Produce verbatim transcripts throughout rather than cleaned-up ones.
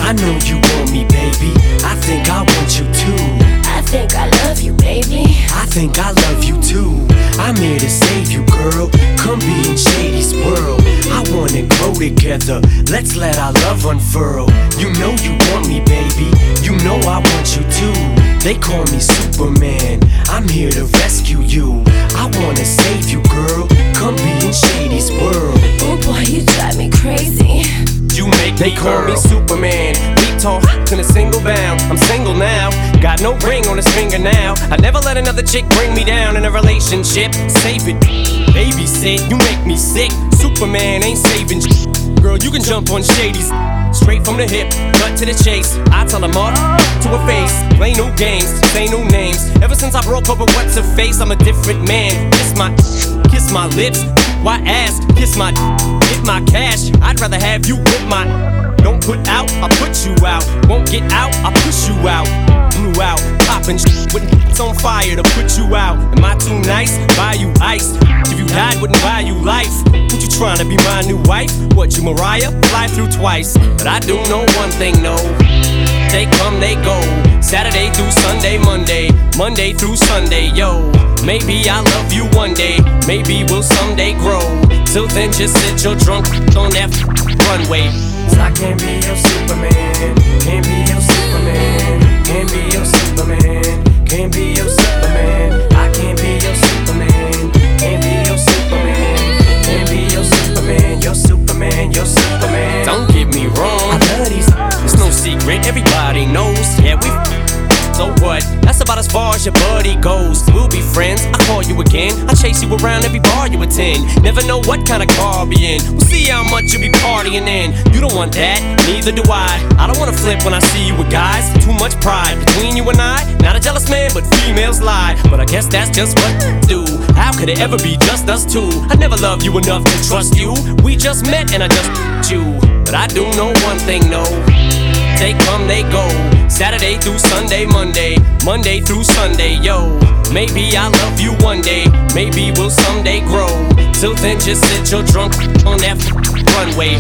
I know you want me, baby. I think I want you too. I think I love you, baby. I think I love you too. I'm here to save you, girl. Come be in Shady's world. I wanna grow together. Let's let our love unfurl. You know you want me, baby. You know I want you too. They call me Superman. I'm here to rescue you. I wanna save you, girl. Come be in Shady's world. Oh boy, you drive me crazy. You make they call me Superman. Leap tall in a single bound. I'm single now. Got no ring on his finger now. I never let another chick bring me down in a relationship. Save it, babysit. You make me sick. Superman ain't saving sh- Girl, you can jump on Shady's. Straight from the hip, cut to the chase. I tell him off to her face. Play no games, say no names. Ever since I broke up with what's her face, I'm a different man. Kiss my, kiss my lips. Why ask? Kiss my, get my cash. I'd rather have you with my. Don't put out, I put you out. Won't get out, I push you out. Blew out, poppin' shit with it's on fire to put you out. Am I too nice? Buy you ice. If you died, wouldn't buy you life. What you tryna be my new wife? What you Mariah? Fly through twice. But I do know one thing, no. They come, they go. Saturday through Sunday, Monday, Monday through Sunday, yo. Maybe I'll love you one day. Maybe we'll someday grow. Till then, just sit your drunk on that runway. I can't be your Superman. Can't be your Superman. Can't be your Superman. Can't be your Superman. I can't be your Superman. Can't be your Superman. Can't be your Superman. You're Superman. You're Superman. Don't get me wrong, I love these. it's no secret, everybody knows. Yeah, we so what? That's about as far as your buddy goes. We'll be friends, I call you again. I chase you around every bar you attend. Never know what kind of car I'll be in. We'll see how much you'll be partying in. You don't want that, neither do I. I don't wanna flip when I see you with guys. Too much pride between you and I. Not a jealous man, but females lie. But I guess that's just what do. How could it ever be just us two? I never loved you enough to trust you. We just met and I just you. But I do know one thing, no. They come, they go. Saturday through Sunday, Monday, Monday through Sunday, yo. Maybe I'll love you one day. Maybe we'll someday grow. Till then, just sit your drunk on that runway.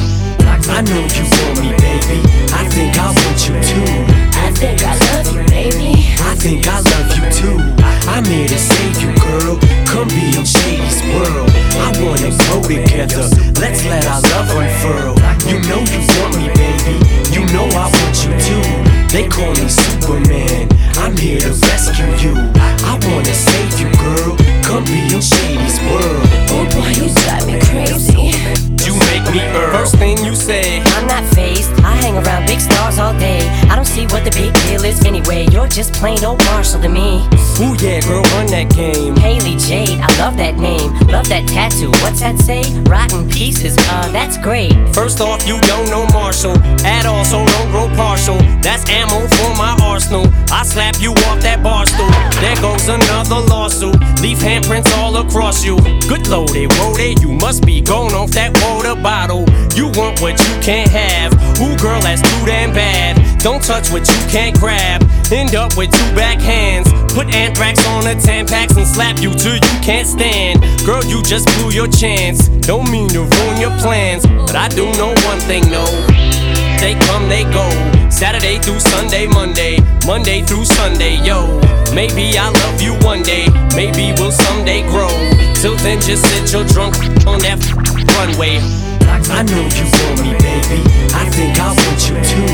I know you want me, baby. I think I want you too. I think I love you, baby. I think I love you too. I'm here to save you, girl. Come be in Shady's world. I wanna grow together. Let's let our love unfurl. You know you want me, baby. You know I want you too. They call me Superman. I'm here to rescue you. I wanna save you, girl. Come be in Shady's world. Oh boy, you drive me crazy. You make me earn. First thing you say, I'm not phased. I hang around big stars all day. I don't see what the big deal is anyway. You're just plain old Marshall to me. ooh yeah, girl, run that game. Haley Jade, I love that name. Love that tattoo. What's that say? Rotten pieces. Uh, that's great. First off, you don't know Marshall at all, so don't grow partial. That's ammo for my arsenal. I slap you off that bar stool. There goes another lawsuit. Leave handprints all across you. Good loaded, loaded. You must be going off that water bottle. You want what you can't have. Ooh, girl, that's too damn bad. Don't touch what you can't grab. End up with two backhands. Put anthrax on the Tampax and slap you till you can't stand. Girl, you just blew your chance. Don't mean to ruin your plans, but I do know one thing, no. They come, they go. Saturday through Sunday, Monday, Monday through Sunday, yo. Maybe I'll love you one day. Maybe we'll someday grow. Till then, just sit your drunk on that runway. I know you want me, baby. I think I want you too.